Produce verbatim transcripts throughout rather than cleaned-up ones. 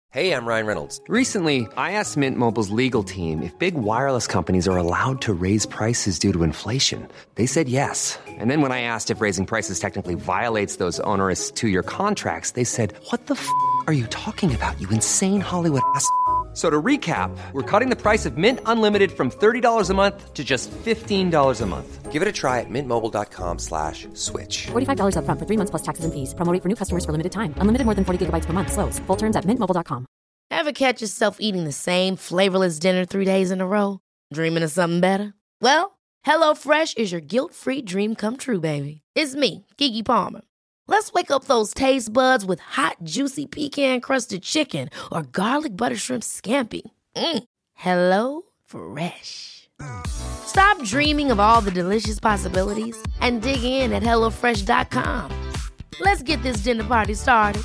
Hey, I'm Ryan Reynolds. Recently, I asked Mint Mobile's legal team if big wireless companies are allowed to raise prices due to inflation. They said yes. And then when I asked if raising prices technically violates those onerous two-year contracts, they said, what the f*** are you talking about, you insane Hollywood ass f- So to recap, we're cutting the price of Mint Unlimited from thirty dollars a month to just fifteen dollars a month. Give it a try at mintmobile.com slash switch. forty-five dollars up front for three months plus taxes and fees. Promo rate for new customers for limited time. Unlimited more than forty gigabytes per month. Slows full terms at mint mobile dot com. Ever catch yourself eating the same flavorless dinner three days in a row? Dreaming of something better? Well, HelloFresh is your guilt-free dream come true, baby. It's me, Keke Palmer. Let's wake up those taste buds with hot, juicy pecan-crusted chicken or garlic butter shrimp scampi. Mm. Hello Fresh. Stop dreaming of all the delicious possibilities and dig in at hello fresh dot com. Let's get this dinner party started.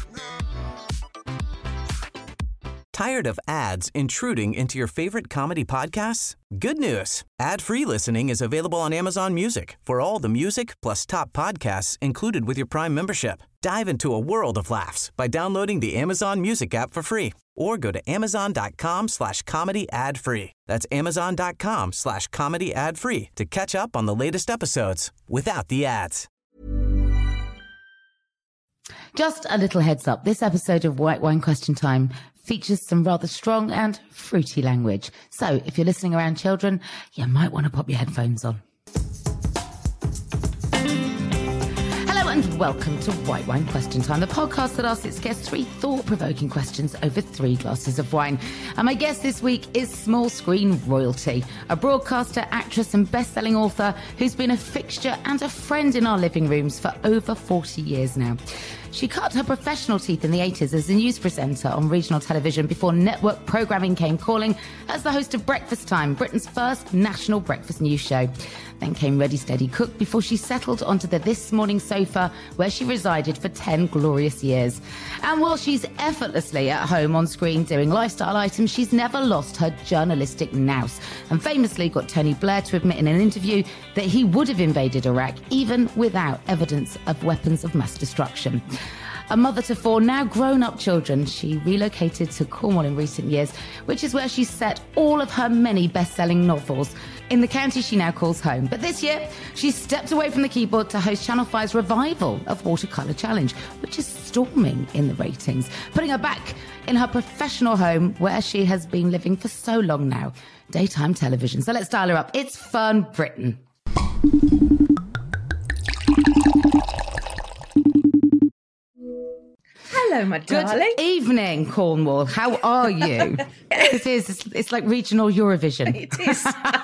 Tired of ads intruding into your favorite comedy podcasts? Good news. Ad-free listening is available on Amazon Music for all the music plus top podcasts included with your Prime membership. Dive into a world of laughs by downloading the Amazon Music app for free or go to amazon.com slash comedy ad free. That's amazon.com slash comedy ad free to catch up on the latest episodes without the ads. Just a little heads up. This episode of White Wine Question Time features some rather strong and fruity language. So if you're listening around children, you might want to pop your headphones on. Hello and welcome to White Wine Question Time, the podcast that asks its guests three thought-provoking questions over three glasses of wine. And my guest this week is small screen royalty, a broadcaster, actress and best-selling author who's been a fixture and a friend in our living rooms for over forty years now. She cut her professional teeth in the eighties as a news presenter on regional television before network programming came calling as the host of Breakfast Time, Britain's first national breakfast news show. Then came Ready Steady Cook before she settled onto the This Morning sofa where she resided for ten glorious years. And while she's effortlessly at home on screen doing lifestyle items, she's never lost her journalistic nous and famously got Tony Blair to admit in an interview that he would have invaded Iraq even without evidence of weapons of mass destruction. A mother to four now grown-up children, she relocated to Cornwall in recent years, which is where she set all of her many best-selling novels in the county she now calls home. But this year, she stepped away from the keyboard to host Channel five's revival of Watercolour Challenge, which is storming in the ratings, putting her back in her professional home where she has been living for so long now, daytime television. So let's dial her up. It's Fern Britton. Hello, my darling. Good evening, Cornwall. How are you? It is. It's, it's like regional Eurovision. It is.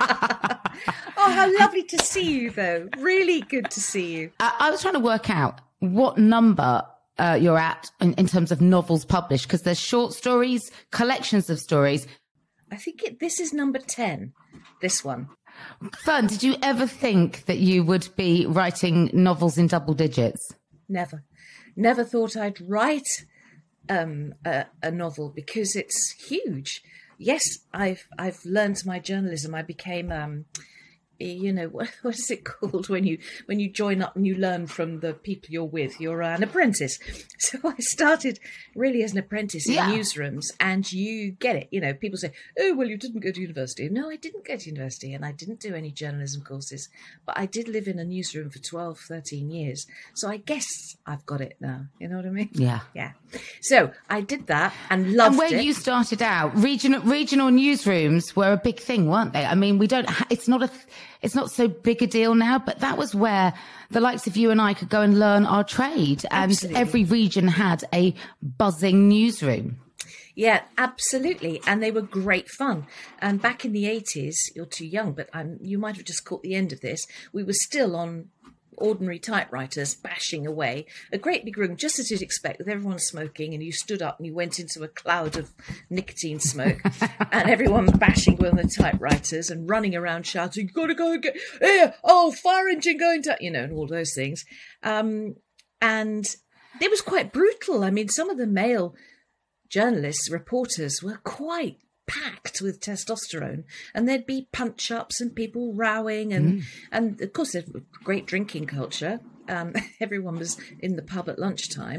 Oh, how lovely to see you, though. Really good to see you. Uh, I was trying to work out what number uh, you're at in, in terms of novels published, because there's short stories, collections of stories. I think it, this is number ten, this one. Fern, did you ever think that you would be writing novels in double digits? Never. Never thought I'd write um, a, a novel because it's huge. Yes, I've I've learned my journalism. I became, um, you know, what, what is it called when you when you join up and you learn from the people you're with? You're an apprentice. So I started really as an apprentice in Yeah. newsrooms, and you get it. You know, people say, "Oh, well, you didn't go to university." No, I didn't go to university, and I didn't do any journalism courses. But I did live in a newsroom for twelve, thirteen years. So I guess I've got it now. You know what I mean? Yeah. Yeah. So I did that and loved And where it. you started out, regional regional newsrooms were a big thing, weren't they? I mean, we don't. Ha- it's not a. It's not so big a deal now, but that was where the likes of you and I could go and learn our trade, and Absolutely. every region had a buzzing newsroom. Yeah, absolutely. And they were great fun. And back in the eighties, you're too young, but um, you might have just caught the end of this. We were still on ordinary typewriters bashing away. A great big room, just as you'd expect, with everyone smoking, and you stood up and you went into a cloud of nicotine smoke and everyone bashing away on the typewriters and running around shouting, "You've got to go and get, here, oh, fire engine going to," you know, and all those things. Um, and it was quite brutal. I mean, some of the male journalists, reporters were quite packed with testosterone, and there'd be punch-ups and people rowing, and mm. and of course there's great drinking culture. Um, everyone was in the pub at lunchtime.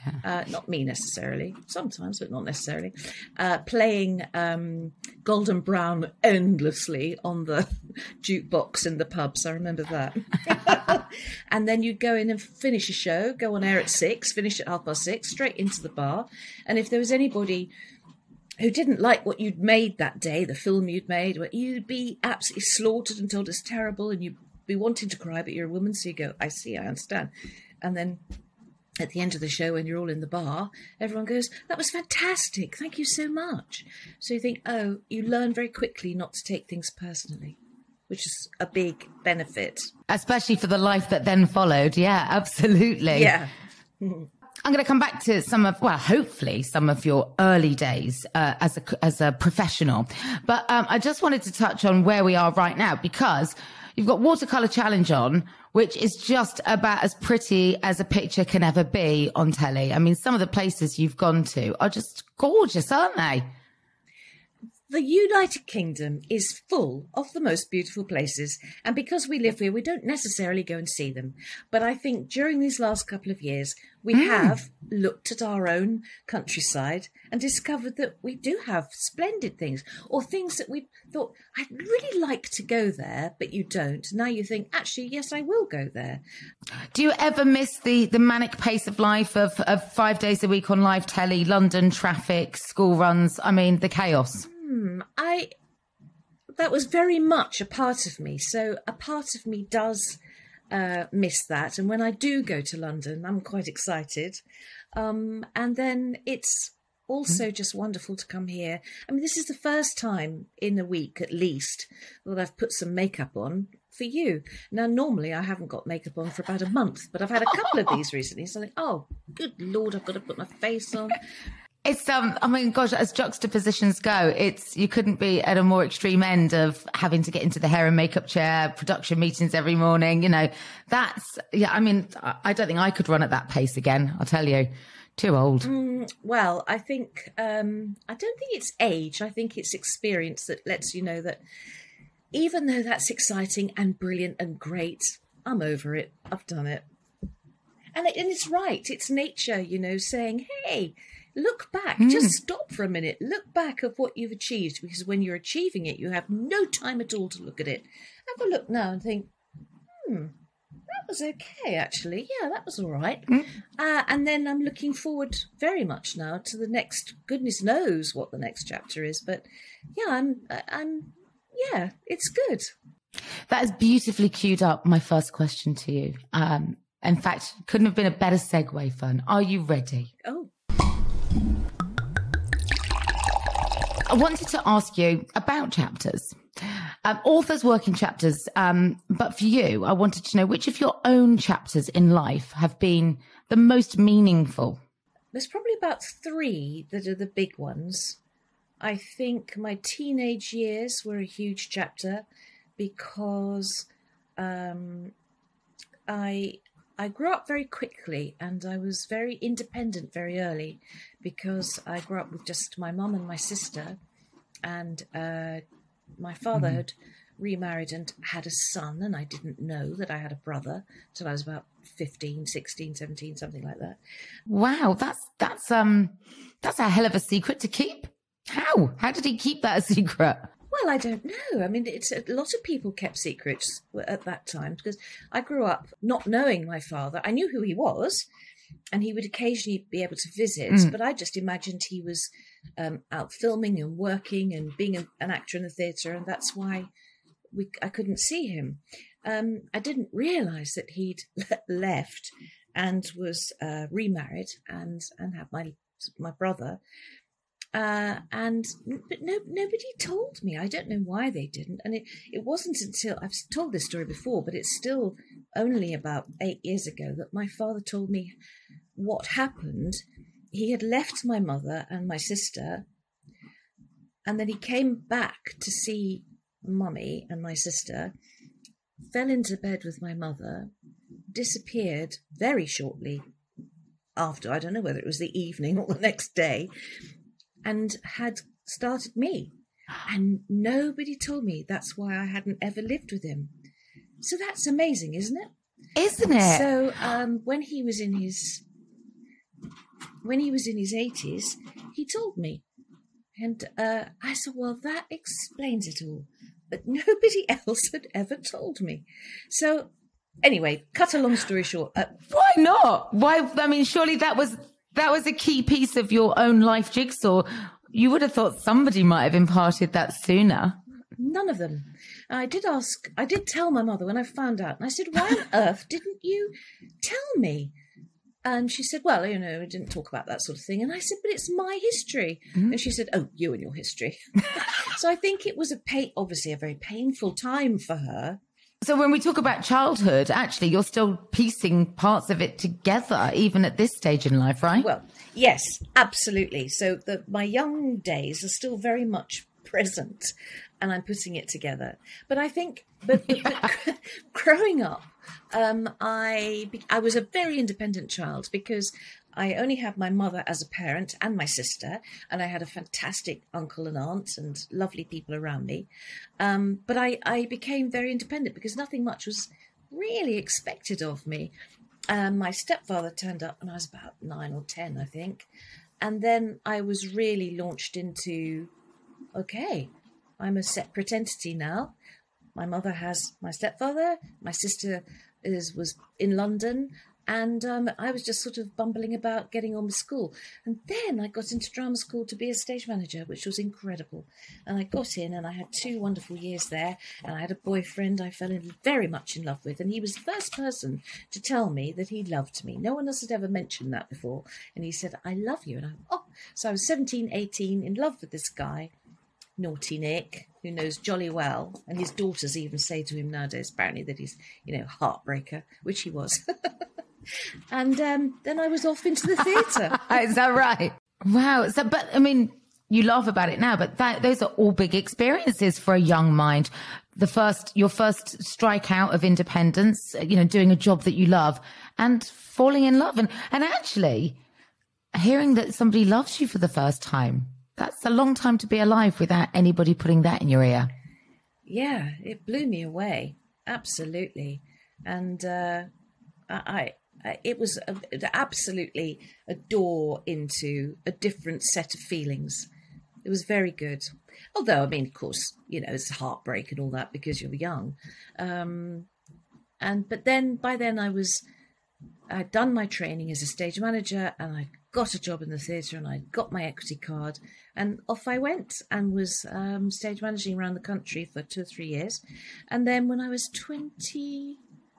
uh, not me necessarily, sometimes, but not necessarily, uh, playing um, Golden Brown endlessly on the jukebox in the pubs. I remember that. And then you'd go in and finish a show, go on air at six, finish at half past six, straight into the bar. And if there was anybody who didn't like what you'd made that day, the film you'd made, you'd be absolutely slaughtered and told it's terrible, and you'd be wanting to cry, but you're a woman, so you go, I see, I understand. And then at the end of the show, when you're all in the bar, everyone goes, that was fantastic, thank you so much. So you think, oh, you learn very quickly not to take things personally, which is a big benefit. Especially for the life that then followed. Yeah, absolutely. Yeah. I'm going to come back to some of, well, hopefully some of your early days uh, as a as a professional. But um, I just wanted to touch on where we are right now, because you've got Watercolour Challenge on, which is just about as pretty as a picture can ever be on telly. I mean, some of the places you've gone to are just gorgeous, aren't they? The United Kingdom is full of the most beautiful places, and because we live here, we don't necessarily go and see them. But I think during these last couple of years, we mm. have looked at our own countryside and discovered that we do have splendid things, or things that we thought, I'd really like to go there, but you don't. Now you think, actually, yes, I will go there. Do you ever miss the, the manic pace of life of, of five days a week on live telly, London traffic, school runs? I mean, the chaos. Hmm, I, that was very much a part of me. So a part of me does uh, miss that. And when I do go to London, I'm quite excited. Um, and then it's also just wonderful to come here. I mean, this is the first time in a week, at least, that I've put some makeup on for you. Now, normally I haven't got makeup on for about a month, but I've had a couple of these recently. So I think, oh, good Lord, I've got to put my face on. It's, um, I mean, gosh, as juxtapositions go, it's, you couldn't be at a more extreme end of having to get into the hair and makeup chair, production meetings every morning. You know, that's, yeah, I mean, I don't think I could run at that pace again. I'll tell you, too old. Mm, well, I think, um, I don't think it's age. I think it's experience that lets you know that even though that's exciting and brilliant and great, I'm over it. I've done it. And, it, and it's right. It's nature, you know, saying, hey, look back, mm. just stop for a minute. Look back at what you've achieved, because when you're achieving it, you have no time at all to look at it. Have a look now and think, hmm, that was okay, actually. Yeah, that was all right. Mm. Uh, and then I'm looking forward very much now to the next, goodness knows what the next chapter is. But yeah, I'm, I'm, yeah, it's good. That has beautifully queued up my first question to you. Um, in fact, couldn't have been a better segue, Fern. Are you ready? Oh. I wanted to ask you about chapters. Um, authors work in chapters, um, but for you, I wanted to know which of your own chapters in life have been the most meaningful. There's probably about three that are the big ones. I think my teenage years were a huge chapter because um, I... I grew up very quickly, and I was very independent very early because I grew up with just my mum and my sister, and uh, my father mm-hmm. had remarried and had a son, and I didn't know that I had a brother till I was about fifteen, sixteen, seventeen, something like that. Wow, that's that's um that's a hell of a secret to keep. How? How did he keep that a secret? Well, I don't know. I mean, it's a lot of people kept secrets at that time because I grew up not knowing my father. I knew who he was, and he would occasionally be able to visit, mm. but I just imagined he was um, out filming and working and being a, an actor in the theatre, and that's why we I couldn't see him. Um, I didn't realise that he'd left and was uh, remarried and and had my my brother. Uh, and but no, nobody told me. I don't know why they didn't. And it, it wasn't until, I've told this story before, but it's still only about eight years ago that my father told me what happened. He had left my mother and my sister, and then he came back to see mummy and my sister, fell into bed with my mother, disappeared very shortly after. I don't know whether it was the evening or the next day, and had started me. And nobody told me that's why I hadn't ever lived with him. So that's amazing, isn't it? Isn't it? So um, when he was in his when he was in his eighties, he told me. And uh, I said, well, that explains it all. But nobody else had ever told me. So anyway, cut a long story short. Uh, Why not? Why? I mean, surely that was that was a key piece of your own life jigsaw. You would have thought somebody might have imparted that sooner. None of them. I did ask, I did tell my mother when I found out. And I said, why on earth didn't you tell me? And she said, well, you know, we didn't talk about that sort of thing. And I said, but it's my history. Mm-hmm. And she said, oh, you and your history. So I think it was a pain, obviously a very painful time for her. So when we talk about childhood, actually, you're still piecing parts of it together, even at this stage in life, right? Well, yes, absolutely. So the, my young days are still very much present, and I'm putting it together. But I think, but, but, yeah. but growing up, um, I I was a very independent child because I only had my mother as a parent and my sister, and I had a fantastic uncle and aunt and lovely people around me. Um, but I, I became very independent because nothing much was really expected of me. Um, my stepfather turned up when I was about nine or ten, I think. And then I was really launched into, okay, I'm a separate entity now. My mother has my stepfather, my sister is was in London, and um, I was just sort of bumbling about getting on with school. And then I got into drama school to be a stage manager, which was incredible. And I got in and I had two wonderful years there. And I had a boyfriend I fell in very much in love with. And he was the first person to tell me that he loved me. No one else had ever mentioned that before. And he said, I love you. And I, oh, so I was seventeen, eighteen, in love with this guy, Naughty Nick, who knows jolly well. And his daughters even say to him nowadays, apparently, that he's, you know, heartbreaker, which he was. And um, then I was off into the theatre. Is that right? Wow. So, but I mean, you laugh about it now, but that, those are all big experiences for a young mind. The first, your first strike out of independence, you know, doing a job that you love and falling in love. And, and actually hearing that somebody loves you for the first time, that's a long time to be alive without anybody putting that in your ear. Yeah, it blew me away. Absolutely. And uh, I... Uh, it was a, absolutely a door into a different set of feelings. It was very good. Although, I mean, of course, you know, it's heartbreak and all that because you're young. Um, and but then, by then I was, I'd done my training as a stage manager and I got a job in the theatre and I got my equity card and off I went and was um, stage managing around the country for two or three years. And then when I was twenty-two,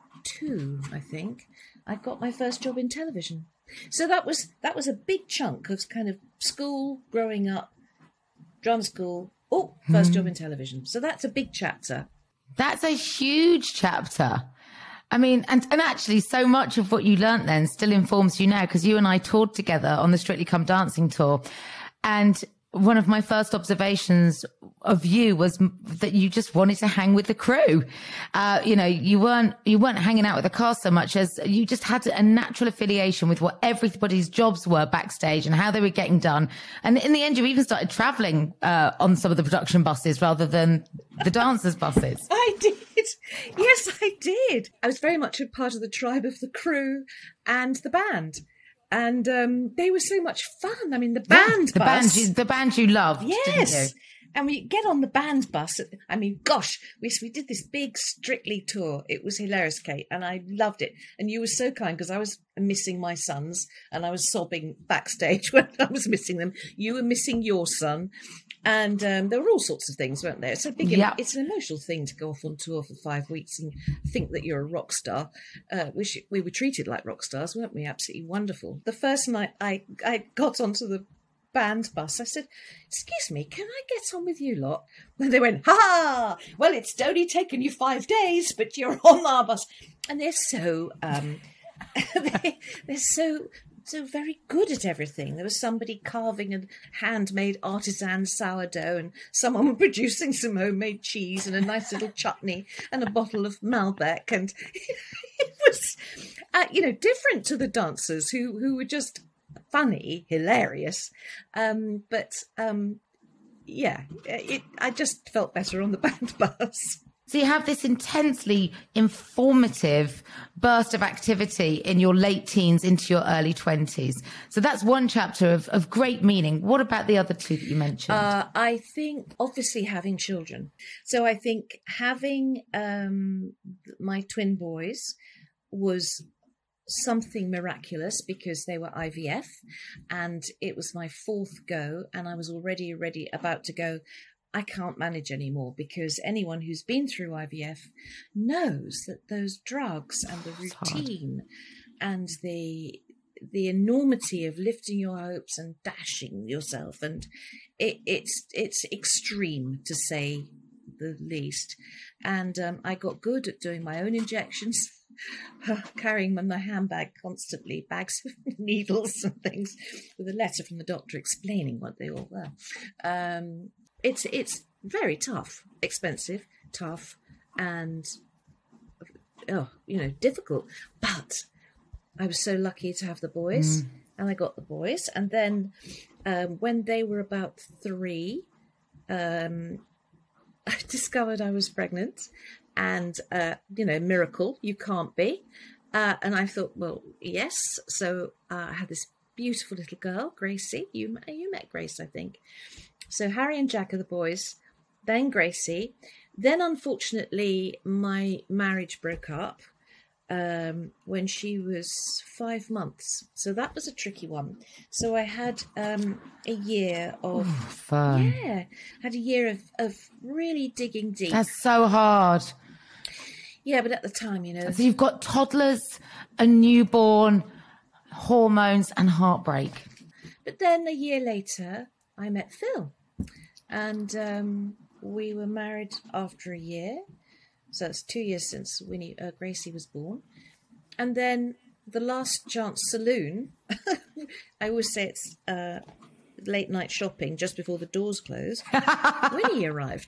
I think, I got my first job in television. So that was that was a big chunk of kind of school, growing up, drama school. Oh, first mm. job in television. So that's a big chapter. That's a huge chapter. I mean, and, and actually so much of what you learnt then still informs you now, because you and I toured together on the Strictly Come Dancing tour. And one of my first observations of you was that you just wanted to hang with the crew. Uh, you know, you weren't, you weren't hanging out with the cast so much as you just had a natural affiliation with what everybody's jobs were backstage and how they were getting done. And in the end, you even started traveling, uh, on some of the production buses rather than the dancers' buses. I did. Yes, I did. I was very much a part of the tribe of the crew and the band. And um, they were so much fun. I mean, the band yeah, the bus. Band you, the band you loved, yes. didn't you? And we get on the band bus. I mean, gosh, we we did this big Strictly tour. It was hilarious, Kate, and I loved it. And you were so kind because I was missing my sons and I was sobbing backstage when I was missing them. You were missing your son. And um, there were all sorts of things, weren't there? It's a big, yeah. it's an emotional thing to go off on tour for five weeks and think that you're a rock star. Uh, which we were treated like rock stars, weren't we? Absolutely wonderful. The first night I, I got onto the band bus, I said, "Excuse me, can I get on with you lot?" And they went, "Ha ha! Well, it's only taken you five days, but you're on our bus." And they're so, um, they, they're so. so very good at everything. There was somebody carving a handmade artisan sourdough and someone producing some homemade cheese and a nice little chutney and a bottle of Malbec. And it was, uh, you know, different to the dancers who, who were just funny, hilarious. Um, but, um, yeah, it, I just felt better on the band bus. So you have this intensely informative burst of activity in your late teens into your early twenties. So that's one chapter of, of great meaning. What about the other two that you mentioned? Uh, I think obviously having children. So I think having um, my twin boys was something miraculous because they were I V F, and it was my fourth go, and I was already ready about to go, I can't manage anymore, because anyone who's been through I V F knows that those drugs and the routine and the the enormity of lifting your hopes and dashing yourself, and it, it's it's extreme to say the least. And um, I got good at doing my own injections, carrying them in my handbag constantly, bags of needles and things, with a letter from the doctor explaining what they all were. Um, It's it's very tough, expensive, tough, and oh, you know, difficult. But I was so lucky to have the boys, mm. and I got the boys. And then um, when they were about three, um, I discovered I was pregnant, and uh, you know, miracle, you can't be. Uh, and I thought, well, yes. So uh, I had this beautiful little girl, Gracie. You you met Grace, I think. So Harry and Jack are the boys, then Gracie. Then, unfortunately, my marriage broke up um, when she was five months. So that was a tricky one. So I had um, a year of... Oh, fun. Yeah, had a year of, of really digging deep. That's so hard. Yeah, but at the time, you know... So you've got toddlers, a newborn, hormones and heartbreak. But then a year later, I met Phil, and um, we were married after a year. So it's two years since Winnie uh, Gracie was born. And then the Last Chance Saloon, I always say it's uh, late night shopping just before the doors close. Winnie arrived.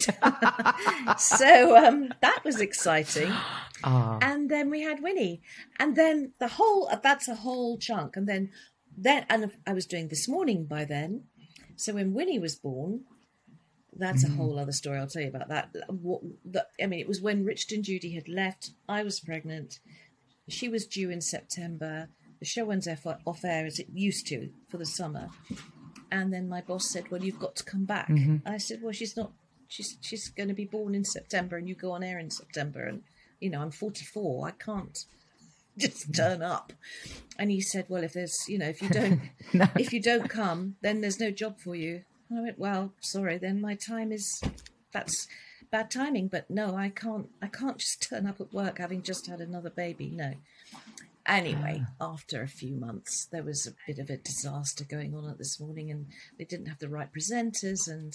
So um, that was exciting. Oh. And then we had Winnie. And then the whole, that's a whole chunk. And then, then and I was doing This Morning by then. So when Winnie was born, that's mm. a whole other story. I'll tell you about that. What, the, I mean, it was when Richard and Judy had left. I was pregnant. She was due in September. The show went off, off air as it used to for the summer. And then my boss said, well, you've got to come back. Mm-hmm. I said, well, she's not, she's she's going to be born in September and you go on air in September. And, you know, I'm forty-four. I can't just turn up. And he said, well, if there's, you know, if you don't, no. if you don't come, then there's no job for you. And I went, well, sorry, then my time is, that's bad timing. But no, I can't, I can't just turn up at work having just had another baby. No. Anyway, after a few months, there was a bit of a disaster going on at This Morning, and they didn't have the right presenters. And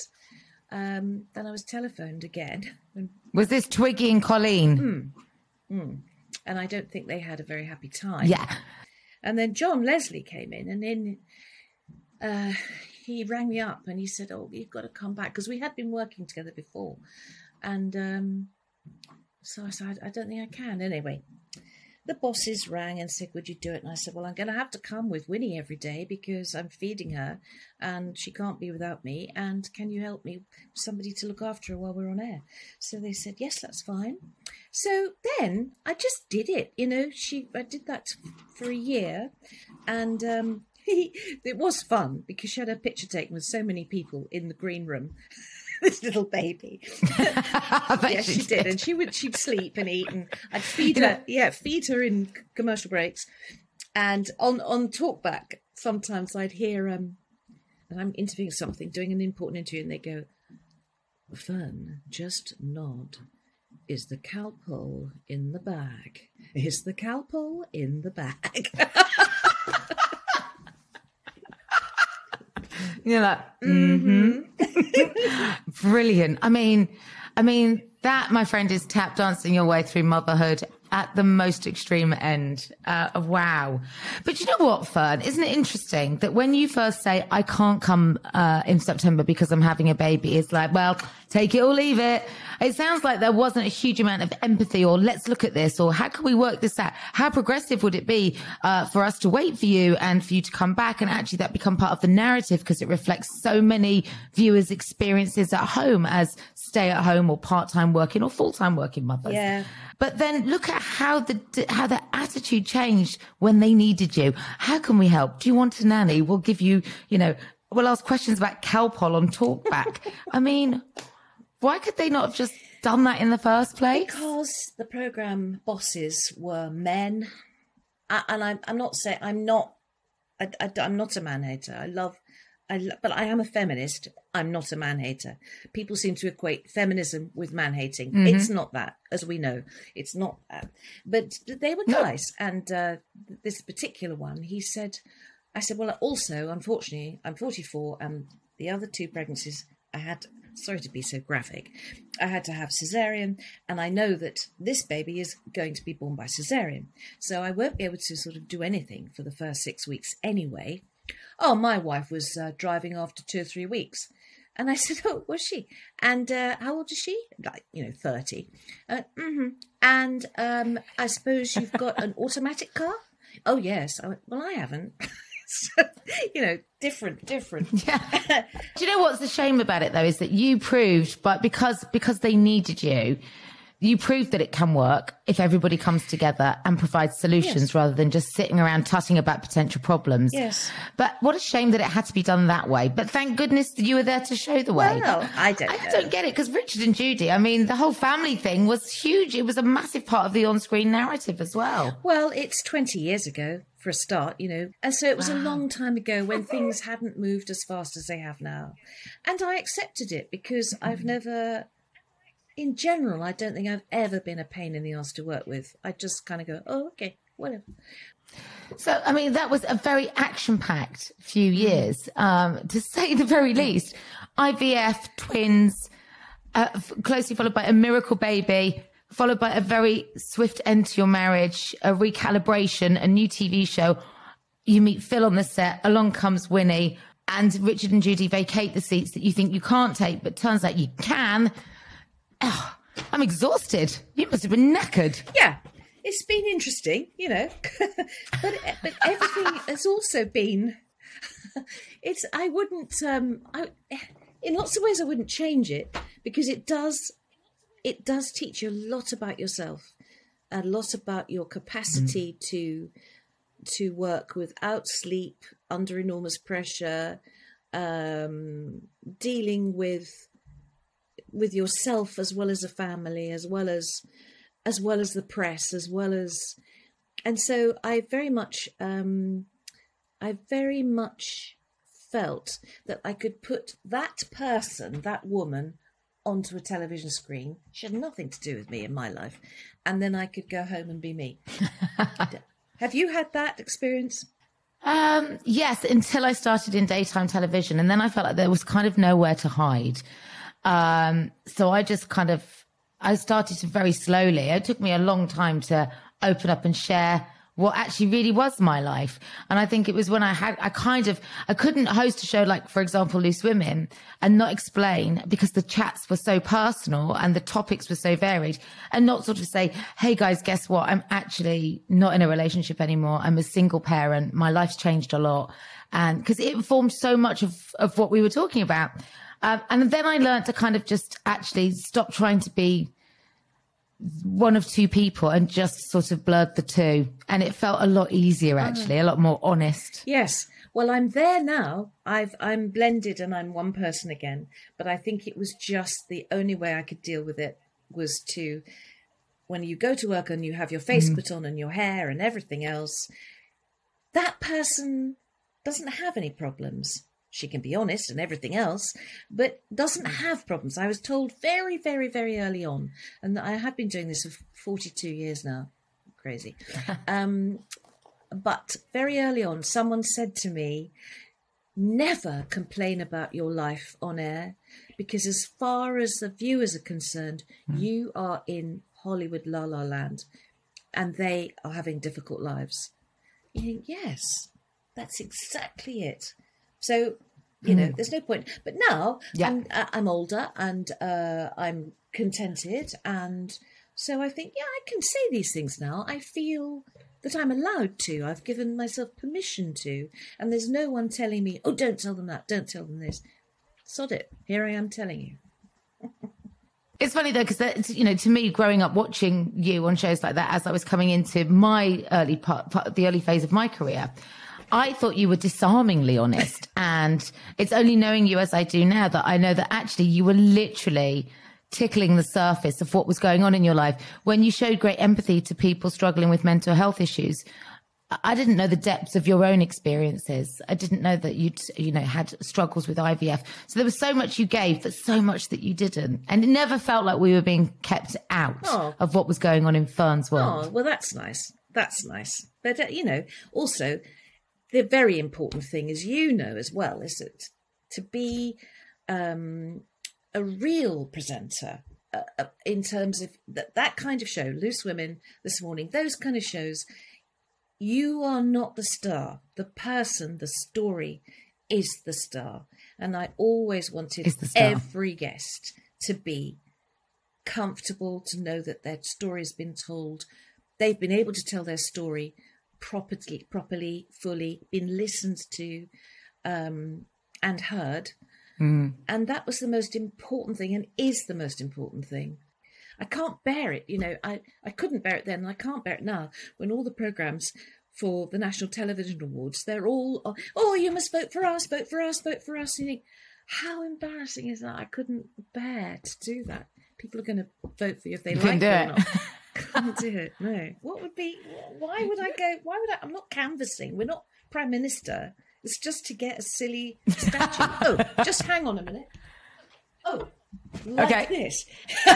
um, then I was telephoned again. Was this Twiggy and Colleen? Mm, mm. And I don't think they had a very happy time. Yeah. And then John Leslie came in, and then uh, he rang me up and he said, oh, you've got to come back, because we had been working together before. And um, so I said, I don't think I can. Anyway, the bosses rang and said, would you do it? And I said, well, I'm going to have to come with Winnie every day because I'm feeding her and she can't be without me. And can you help me, somebody to look after her while we're on air? So they said, yes, that's fine. So then I just did it. You know, she, I did that for a year, and um, it was fun because she had her picture taken with so many people in the green room. This little baby. Yes, she, she did. did. And she would, she'd sleep and eat, and I'd feed her, yeah, feed her in commercial breaks. And on, on Talkback, sometimes I'd hear, um, and I'm interviewing something, doing an important interview, and they go, Fern, just nod. Is the Calpol in the bag? Is the Calpol in the bag? You're like, mm-hmm. Brilliant. I mean, I mean, that, my friend, is tap dancing your way through motherhood at the most extreme end. Uh, of wow. But you know what, Fern? Isn't it interesting that when you first say, I can't come uh, in September because I'm having a baby, it's like, well, take it or leave it. It sounds like there wasn't a huge amount of empathy, or let's look at this, or how can we work this out? How progressive would it be uh, for us to wait for you and for you to come back, and actually that become part of the narrative, because it reflects so many viewers' experiences at home as stay at home or part-time part-time working or full-time working mothers. Yeah. But then look at how the how the attitude changed when they needed you. How can we help? Do you want a nanny? We'll give you, you know, we'll ask questions about Calpol on Talkback. I mean, why could they not have just done that in the first place? Because the programme bosses were men. I, and I'm, I'm not saying, I'm not, I, I, I'm not a man-hater. I love, I, lo- but I am a feminist. I'm not a man-hater. People seem to equate feminism with man-hating. Mm-hmm. It's not that, as we know. It's not that. But they were guys. No. And uh, this particular one, he said, I said, well, also, unfortunately, I'm forty-four, and the other two pregnancies I had, sorry to be so graphic, I had to have cesarean, and I know that this baby is going to be born by cesarean. So I won't be able to sort of do anything for the first six weeks anyway. Oh, my wife was uh, driving after two or three weeks. And I said, oh, was she? And uh, how old is she? Like, you know, thirty. Uh, mm-hmm. And um, I suppose you've got an automatic car? Oh, yes. I went, well, I haven't. So, you know, different, different. Yeah. Do you know what's the shame about it, though, is that you proved, but because because they needed you, you proved that it can work if everybody comes together and provides solutions yes. rather than just sitting around tutting about potential problems. Yes. But what a shame that it had to be done that way. But thank goodness that you were there to show the way. Well, I don't I know. don't get it, because Richard and Judy, I mean, the whole family thing was huge. It was a massive part of the on-screen narrative as well. Well, it's twenty years ago for a start, you know. And so it was wow. a long time ago when things hadn't moved as fast as they have now. And I accepted it because I've never... In general, I don't think I've ever been a pain in the arse to work with. I just kind of go, oh, okay, whatever. So, I mean, that was a very action-packed few years, um, to say the very least. I V F, twins, uh, f- closely followed by a miracle baby, followed by a very swift end to your marriage, a recalibration, a new T V show. You meet Phil on the set, along comes Winnie, and Richard and Judy vacate the seats that you think you can't take, but turns out you can. Oh, I'm exhausted. You must have been knackered. Yeah, it's been interesting, you know, but but everything has also been. It's I wouldn't. Um, I in lots of ways I wouldn't change it, because it does. It does teach you a lot about yourself, a lot about your capacity mm. to to work without sleep, under enormous pressure, um, dealing with. with yourself as well as a family, as well as as well as the press, as well as and so I very much um I very much felt that I could put that person, that woman, onto a television screen. She had nothing to do with me in my life, and then I could go home and be me. Have you had that experience? Um yes, until I started in daytime television, and then I felt like there was kind of nowhere to hide. Um, so I just kind of, I started to very slowly. It took me a long time to open up and share what actually really was my life. And I think it was when I had, I kind of, I couldn't host a show like, for example, Loose Women, and not explain, because the chats were so personal and the topics were so varied, and not sort of say, hey guys, guess what? I'm actually not in a relationship anymore. I'm a single parent. My life's changed a lot. And because it informed so much of, of what we were talking about. Um, and then I learned to kind of just actually stop trying to be one of two people and just sort of blurred the two. And it felt a lot easier, actually, oh. a lot more honest. Yes. Well, I'm there now. I've, I'm blended and I'm one person again. But I think it was just the only way I could deal with it was to, when you go to work and you have your face mm. put on and your hair and everything else, that person doesn't have any problems. She can be honest and everything else, but doesn't have problems. I was told very, very, very early on, and I have been doing this for forty-two years now. Crazy. um, but very early on, someone said to me, never complain about your life on air, because as far as the viewers are concerned, mm. you are in Hollywood La La Land, and they are having difficult lives. You think, yes, that's exactly it. So, you know, mm. there's no point. But now yeah. I'm, I'm older and uh, I'm contented. And so I think, yeah, I can say these things now. I feel that I'm allowed to. I've given myself permission to. And there's no one telling me, oh, don't tell them that. Don't tell them this. Sod it. Here I am telling you. It's funny though, because you know, to me, growing up watching you on shows like that, as I was coming into my early part, part the early phase of my career, I thought you were disarmingly honest. And it's only knowing you as I do now that I know that actually you were literally tickling the surface of what was going on in your life. When you showed great empathy to people struggling with mental health issues, I didn't know the depths of your own experiences. I didn't know that you'd, you know, had struggles with I V F. So there was so much you gave, but so much that you didn't. And it never felt like we were being kept out oh. of what was going on in Fern's world. Oh, well, that's nice. That's nice. But, uh, you know, also, the very important thing, as you know as well, is that to be um, a real presenter uh, uh, in terms of that, that kind of show, Loose Women, This Morning, those kind of shows, you are not the star. The person, the story is the star. And I always wanted every guest to be comfortable, to know that their story has been told. They've been able to tell their story properly, properly, fully, been listened to um, and heard. Mm. And that was the most important thing, and is the most important thing. I can't bear it, you know, I, I couldn't bear it then, and I can't bear it now, when all the programmes for the National Television Awards, they're all, oh, you must vote for us, vote for us, vote for us. And you think, how embarrassing is that? I couldn't bear to do that. People are going to vote for you if they you like it or not. Can't do it, no. What would be, why would I go, why would I, I'm not canvassing, we're not Prime Minister. It's just to get a silly statue. Oh, just hang on a minute. Oh, like okay. this.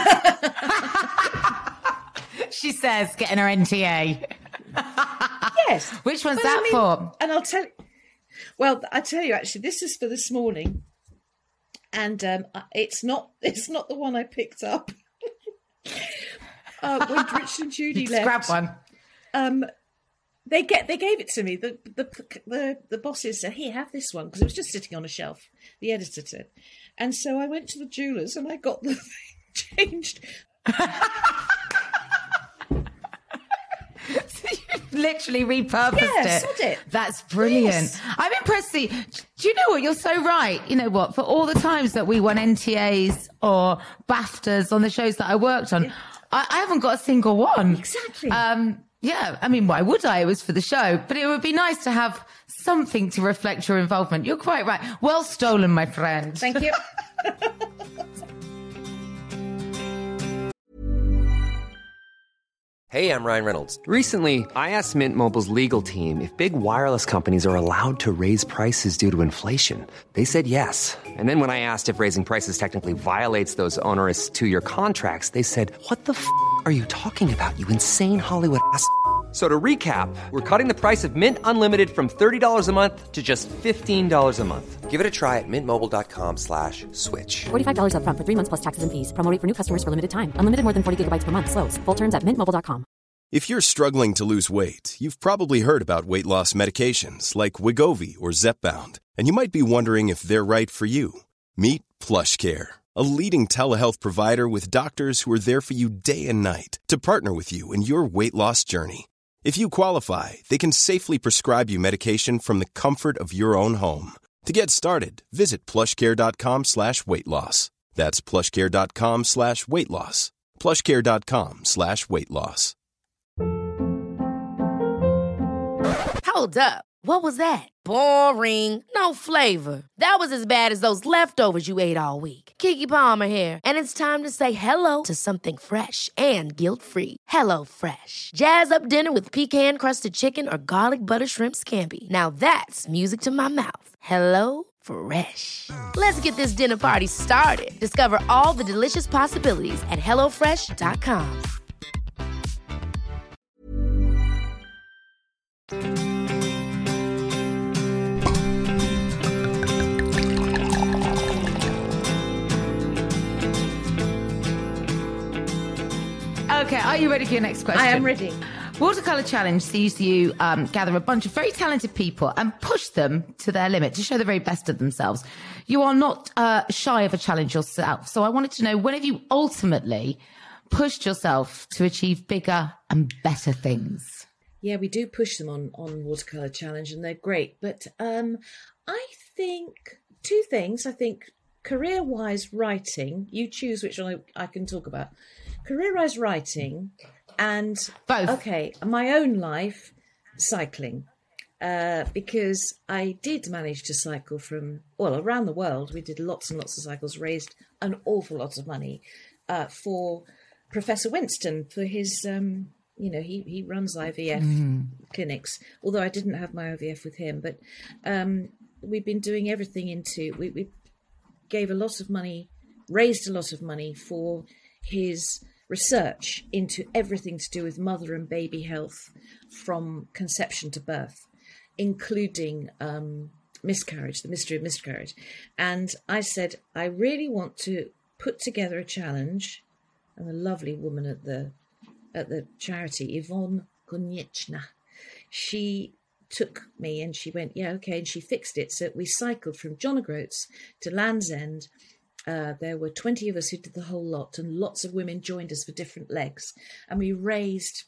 She says, getting her N T A. Yes. Which one's but that I mean, for? And I'll tell well, I tell you actually, this is for this morning. And um, it's not it's not the one I picked up. uh, when Richard and Judy left. Grab one. Um They get they gave it to me. The the the, the bosses said, "Here, have this one," because it was just sitting on a shelf. The editor did, and so I went to the jewellers and I got the thing changed. So you literally repurposed yeah, it. Sod it. That's brilliant. Yes. I'm impressed. See, do you know what? You're so right. You know what? For all the times that we won N T As or BAFTAs on the shows that I worked on, yeah. I, I haven't got a single one. Exactly. Um. Yeah, I mean, why would I? It was for the show. But it would be nice to have something to reflect your involvement. You're quite right. Well stolen, my friend. Thank you. Hey, I'm Ryan Reynolds. Recently, I asked Mint Mobile's legal team if big wireless companies are allowed to raise prices due to inflation. They said yes. And then when I asked if raising prices technically violates those onerous two-year contracts, they said, what the f*** are you talking about, you insane Hollywood ass f- So to recap, we're cutting the price of Mint Unlimited from thirty dollars a month to just fifteen dollars a month. Give it a try at mintmobile.com slash switch. forty-five dollars up front for three months plus taxes and fees. Promo rate for new customers for limited time. Unlimited more than forty gigabytes per month. Slows full terms at mint mobile dot com. If you're struggling to lose weight, you've probably heard about weight loss medications like Wegovy or Zepbound, and you might be wondering if they're right for you. Meet PlushCare, a leading telehealth provider with doctors who are there for you day and night to partner with you in your weight loss journey. If you qualify, they can safely prescribe you medication from the comfort of your own home. To get started, visit plushcare.com slash weight loss. That's plushcare.com slash weight loss. plushcare.com slash weight loss. Hold up. What was that? Boring. No flavor. That was as bad as those leftovers you ate all week. Keke Palmer here. And it's time to say hello to something fresh and guilt-free. Hello Fresh. Jazz up dinner with pecan-crusted chicken or garlic butter shrimp scampi. Now that's music to my mouth. Hello Fresh. Let's get this dinner party started. Discover all the delicious possibilities at hello fresh dot com. Okay, are you ready for your next question? I am ready. Watercolour Challenge sees you um, gather a bunch of very talented people and push them to their limit to show the very best of themselves. You are not uh, shy of a challenge yourself. So I wanted to know, when have you ultimately pushed yourself to achieve bigger and better things? Yeah, we do push them on, on Watercolour Challenge, and they're great. But um, I think two things. I think career-wise writing, you choose which one I, I can talk about. Career-wise writing and... Both. Okay, my own life, cycling. Uh, because I did manage to cycle from, well, around the world. We did lots and lots of cycles, raised an awful lot of money uh, for Professor Winston, for his, um, you know, he, he runs I V F mm. clinics, although I didn't have my I V F with him. But um, we've been doing everything into, we, we gave a lot of money, raised a lot of money for his research into everything to do with mother and baby health from conception to birth, including um, miscarriage, the mystery of miscarriage. And I said, I really want to put together a challenge. And the lovely woman at the at the charity, Yvonne Konieczna, she took me and she went, yeah, okay, and she fixed it. So we cycled from John O'Groats to Land's End. Uh, there were twenty of us who did the whole lot, and lots of women joined us for different legs. And we raised,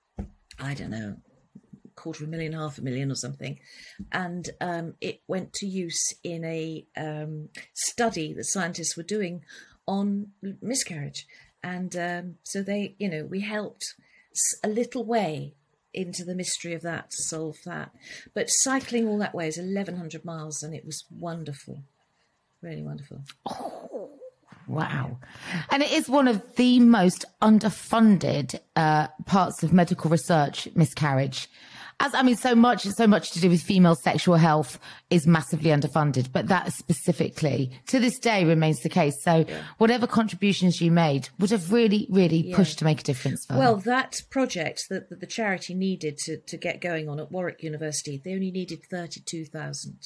I don't know, quarter of a million, half a million or something. And um, it went to use in a um, study that scientists were doing on miscarriage. And um, so they, you know, we helped a little way into the mystery of that, to solve that. But cycling all that way is eleven hundred miles, and it was wonderful. Really wonderful. Oh, wow. And it is one of the most underfunded uh, parts of medical research, miscarriage. As I mean, so much, so much to do with female sexual health is massively underfunded, but that specifically to this day remains the case. So yeah. whatever contributions you made would have really, really yeah. pushed to make a difference. For well, that project that, that the charity needed to, to get going on at Warwick University, they only needed thirty-two thousand.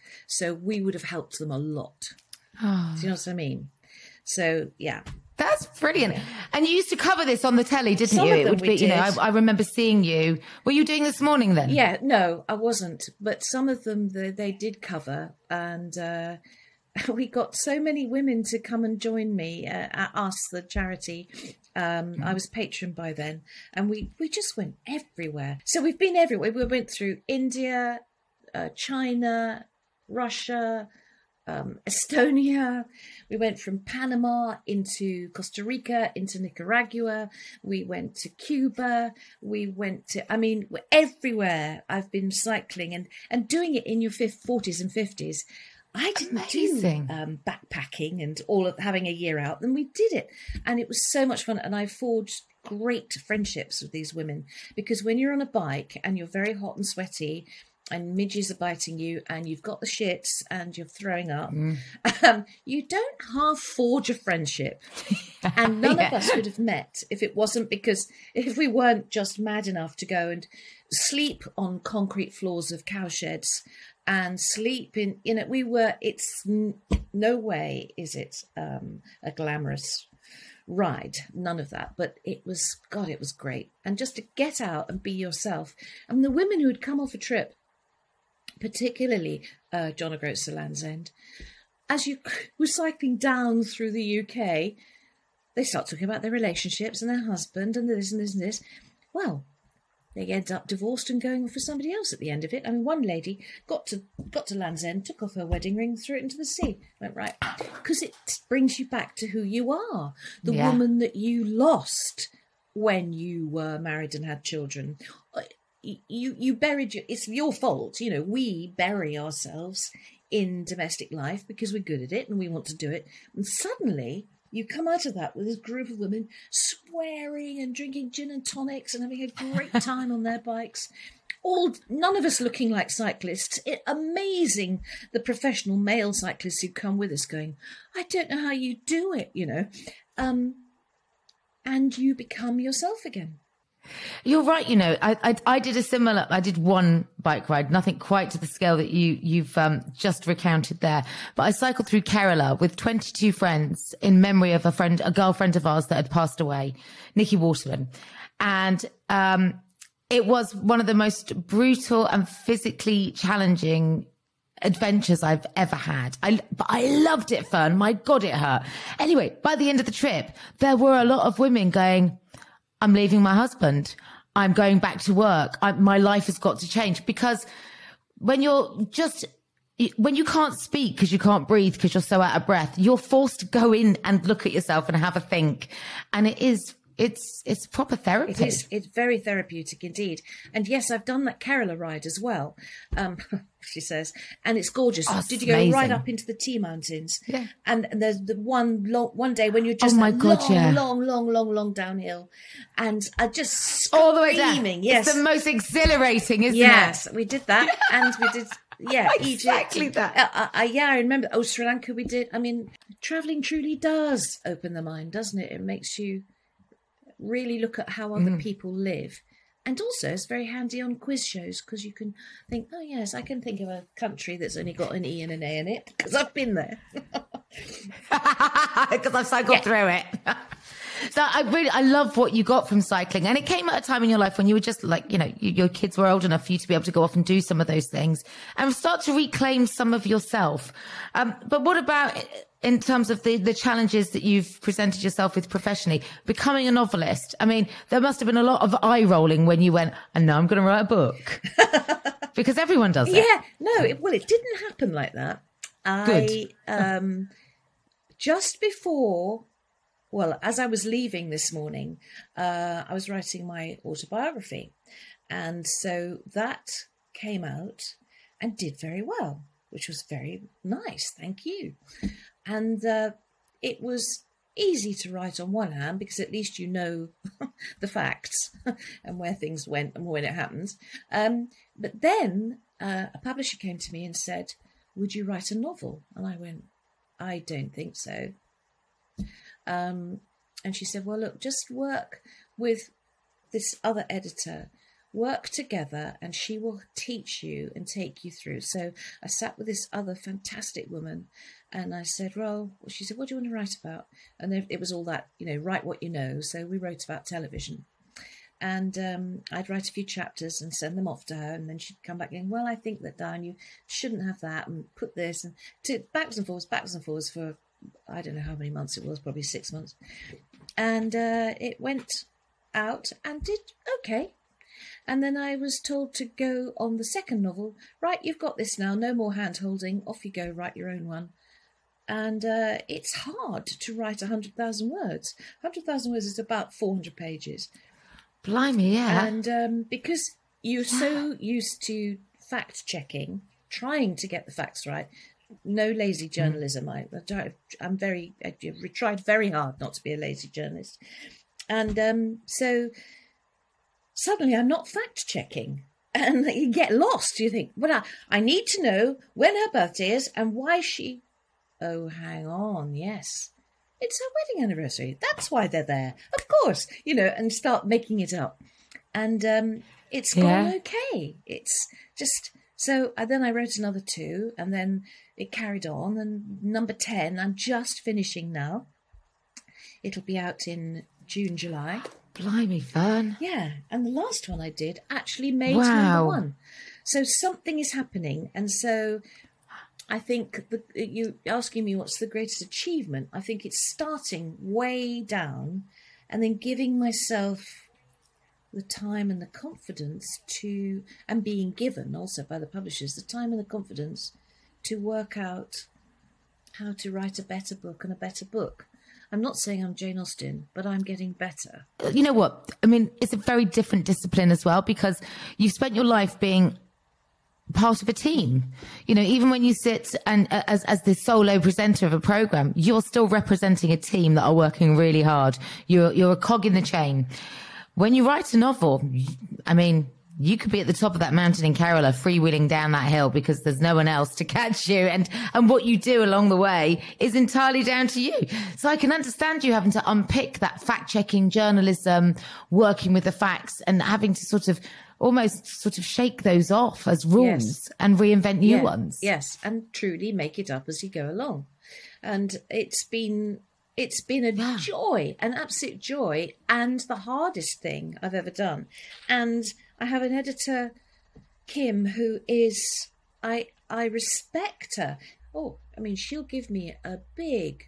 So we would have helped them a lot. Oh. Do you know what I mean? So, yeah. That's brilliant. And you used to cover this on the telly, didn't Some you? Of them it would we be, did. you know, I, I remember seeing you. Were you doing this morning then? Yeah, no, I wasn't. But some of them they, they did cover, and uh, we got so many women to come and join me uh, at us, the charity. Um, mm. I was patron by then, and we we just went everywhere. So we've been everywhere. We went through India, uh, China, Russia, um, Estonia. We went from Panama into Costa Rica, into Nicaragua. We went to Cuba. We went to, I mean, everywhere I've been cycling and, and doing it in your fifth, forties and fifties. I didn't Amazing. do um, backpacking and all of having a year out. Then we did it. And it was so much fun. And I forged great friendships with these women, because when you're on a bike and you're very hot and sweaty, and midges are biting you and you've got the shits and you're throwing up, mm. um, you don't half forge a friendship. And none yeah. of us would have met if it wasn't because if we weren't just mad enough to go and sleep on concrete floors of cowsheds and sleep in, you know, we were, it's n- no way is it um, a glamorous ride, none of that, but it was, God, it was great. And just to get out and be yourself. I mean, the women who had come off a trip, particularly uh, John O'Groats to Land's End, as you were cycling down through the U K, they start talking about their relationships and their husband and this and this and this. Well, they end up divorced and going for somebody else at the end of it. I mean, one lady got to got to Land's End, took off her wedding ring, threw it into the sea. Went, right, because it brings you back to who you are, the yeah. woman that you lost when you were married and had children. You you buried your, it's your fault. You know, we bury ourselves in domestic life because we're good at it and we want to do it. And suddenly you come out of that with this group of women swearing and drinking gin and tonics and having a great time on their bikes. All, none of us looking like cyclists. It, amazing, the professional male cyclists who come with us going, I don't know how you do it, you know. Um, and you become yourself again. You're right. You know, I, I I did a similar. I did one bike ride, nothing quite to the scale that you you've um, just recounted there. But I cycled through Kerala with twenty-two friends in memory of a friend, a girlfriend of ours that had passed away, Nikki Waterman, and um, it was one of the most brutal and physically challenging adventures I've ever had. I but I loved it, Fern. My God, it hurt. Anyway, by the end of the trip, there were a lot of women going, I'm leaving my husband. I'm going back to work. I, my life has got to change. Because when you're just when you can't speak because you can't breathe because you're so out of breath, you're forced to go in and look at yourself and have a think. And it is, it's, it's proper therapy. It is, it's very therapeutic indeed. And yes, I've done that Kerala ride as well. Um, she says, and it's gorgeous. Oh, it's Did you go amazing. right up into the T Mountains? Yeah. And there's the one long, one day when you're just Oh my that God, long, yeah. long, long, long, long downhill, and I just screaming. All the way down. Yes, It's the most exhilarating, isn't yes, it? we did that, and we did. Yeah, Exactly Egypt. that. Uh, uh, yeah, I remember. Oh, Sri Lanka, we did. I mean, traveling truly does open the mind, doesn't it? It makes you really look at how other Mm. people live. And also, it's very handy on quiz shows because you can think, oh, yes, I can think of a country that's only got an E and an A in it because I've been there. Because I've cycled Yeah. through it. So I really, I love what you got from cycling. And it came at a time in your life when you were just like, you know, you, your kids were old enough for you to be able to go off and do some of those things and start to reclaim some of yourself. Um, but what about in terms of the, the challenges that you've presented yourself with professionally, becoming a novelist? I mean, there must have been a lot of eye rolling when you went, and now I'm going to write a book. Because everyone does it. Yeah, no, it, well, it didn't happen like that. I, Good. um, just before, well, as I was leaving this morning, uh, I was writing my autobiography. And so that came out and did very well, which was very nice. Thank you. And uh, it was easy to write on one hand because at least you know the facts and where things went and when it happened. Um, but then uh, a publisher came to me and said, would you write a novel? And I went, I don't think so. Um, and she said, well, look, just work with this other editor, work together and she will teach you and take you through. So I sat with this other fantastic woman and I said, well, she said, what do you want to write about? And then it was all that, you know, write what you know. So we wrote about television. And um, I'd write a few chapters and send them off to her. And then she'd come back going, well, I think that, Diane, you shouldn't have that and put this. And to backwards and forwards, backwards and forwards for, I don't know how many months it was, probably six months. And uh, it went out and did okay. And then I was told to go on the second novel. Right, you've got this now. No more hand-holding. Off you go. Write your own one. And uh, it's hard to write one hundred thousand words. one hundred thousand words is about four hundred pages. Blimey, yeah. And um, because you're so used to fact-checking, trying to get the facts right, no lazy journalism. I, I'm very, I tried very hard not to be a lazy journalist. And um, so suddenly I'm not fact-checking. And you get lost. You think, well, I, I need to know when her birthday is and why she... Oh, hang on, yes. It's her wedding anniversary. That's why they're there. Of course, you know, and start making it up. And um, it's gone Yeah. okay. It's just... So uh, then I wrote another two, and then it carried on. And number ten, I'm just finishing now. It'll be out in June, July. Blimey, Fern. Yeah, and the last one I did actually made Wow. number one. So something is happening, and so I think the, you asking me what's the greatest achievement. I think it's starting way down, and then giving myself the time and the confidence to, and being given also by the publishers the time and the confidence to work out how to write a better book and a better book. I'm not saying I'm Jane Austen, but I'm getting better. You know what? I mean, it's a very different discipline as well because you've spent your life being part of a team. You know, even when you sit and uh, as as the solo presenter of a program, you're still representing a team that are working really hard. You're you're a cog in the chain. When you write a novel, I mean, you could be at the top of that mountain in Kerala, freewheeling down that hill because there's no one else to catch you. And, and what you do along the way is entirely down to you. So I can understand you having to unpick that fact-checking journalism, working with the facts and having to sort of almost sort of shake those off as rules Yes. and reinvent new Yeah, ones. Yes, and truly make it up as you go along. And it's been... It's been a Yeah. joy, an absolute joy, and the hardest thing I've ever done. And I have an editor, Kim, who is, I I respect her. Oh, I mean, she'll give me a big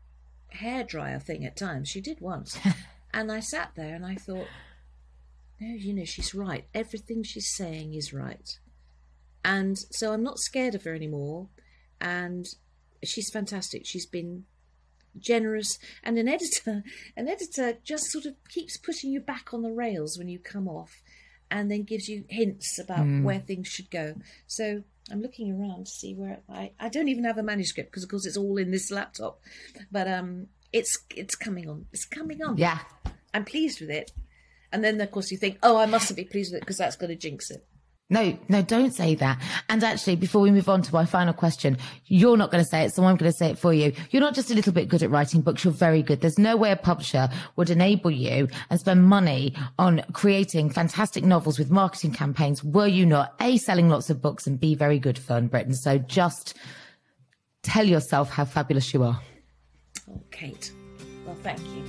hairdryer thing at times. She did once. And I sat there and I thought, no, you know, she's right. Everything she's saying is right. And so I'm not scared of her anymore. And she's fantastic. She's been generous. And an editor, an editor just sort of keeps putting you back on the rails when you come off, and then gives you hints about mm. where things should go. So I'm looking around to see where I, I don't even have a manuscript because, of course, it's all in this laptop. But um, it's it's coming on. It's coming on. Yeah. I'm pleased with it. And then, of course, you think, oh, I mustn't be pleased with it because that's going to jinx it. No, no, don't say that. And actually, before we move on to my final question, you're not going to say it, so I'm going to say it for you. You're not just a little bit good at writing books, you're very good. There's no way a publisher would enable you and spend money on creating fantastic novels with marketing campaigns were you not A, selling lots of books, and B, very good fun, Britain. So just tell yourself how fabulous you are. Oh, Kate. Well, thank you.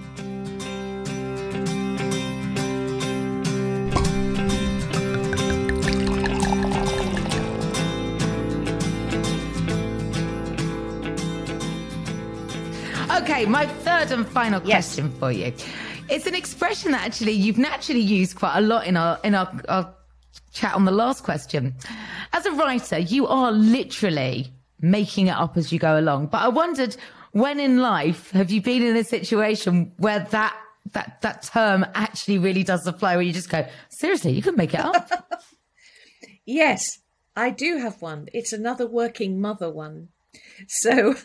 Okay, my third and final question yes. for you. It's an expression that actually you've naturally used quite a lot in our in our, our chat on the last question. As a writer, you are literally making it up as you go along. But I wondered, when in life have you been in a situation where that that that term actually really does apply, where you just go, seriously, you can make it up? Yes, I do have one. It's another working mother one. So...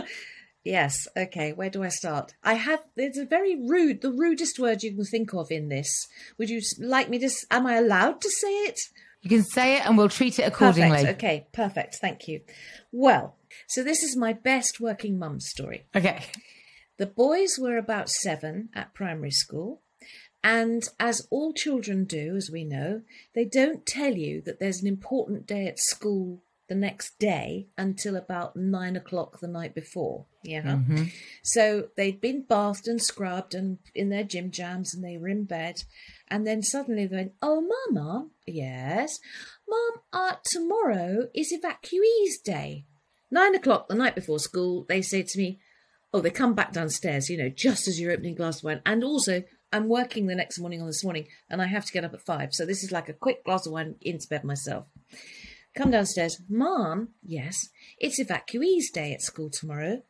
Yes. Okay. Where do I start? I have, it's a very rude, the rudest word you can think of in this. Would you like me to, am I allowed to say it? You can say it and we'll treat it accordingly. Perfect. Okay. Perfect. Thank you. Well, so this is my best working mum story. Okay. The boys were about seven at primary school. And as all children do, as we know, they don't tell you that there's an important day at school the next day until about nine o'clock the night before. Yeah. Mm-hmm. So they'd been bathed and scrubbed and in their gym jams, and they were in bed. And then suddenly they went, oh, Mama, yes, Mum, uh, tomorrow is evacuees day. Nine o'clock the night before school, they say to me, oh, they come back downstairs, you know, just as you're opening a glass of wine. And also, I'm working the next morning on this morning, and I have to get up at five. So this is like a quick glass of wine into bed myself. Come downstairs. Mom, yes, it's evacuees day at school tomorrow.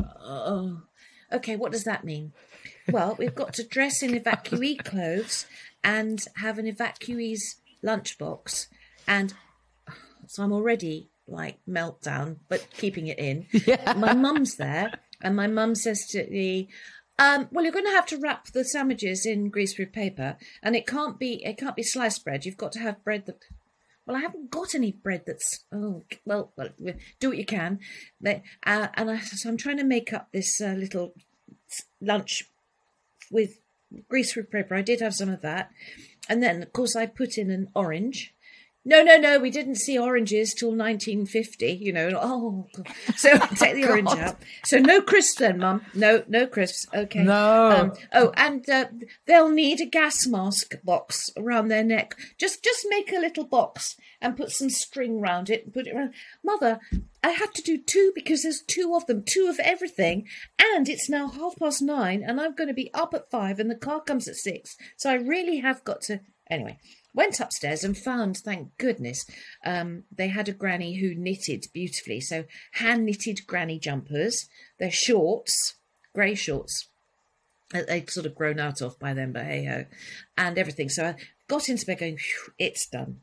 Oh, okay, what does that mean? Well, we've got to dress in evacuee clothes and have an evacuee's lunchbox. And so I'm already like meltdown, but keeping it in. Yeah. My mum's there, and my mum says to me, um, well, you're going to have to wrap the sandwiches in greaseproof paper, and it can't be it can't be sliced bread. You've got to have bread that... Well, I haven't got any bread that's, oh, well, well do what you can. But, uh, and I, so I'm trying to make up this uh, little lunch with greaseproof paper. I did have some of that. And then, of course, I put in an orange. No, no, no, we didn't see oranges till nineteen fifty, you know. Oh, God. So take the orange out. So no crisps then, Mum. No, no crisps. Okay. No. Um, oh, and uh, they'll need a gas mask box around their neck. Just just make a little box and put some string round it and put it around. Mother, I have to do two because there's two of them, two of everything. And it's now half past nine and I'm going to be up at five and the car comes at six. So I really have got to... Anyway... Went upstairs and found, thank goodness, um, they had a granny who knitted beautifully. So hand-knitted granny jumpers. They're shorts, grey shorts. They'd sort of grown out of by then, but hey-ho. And everything. So I got into bed going, it's done.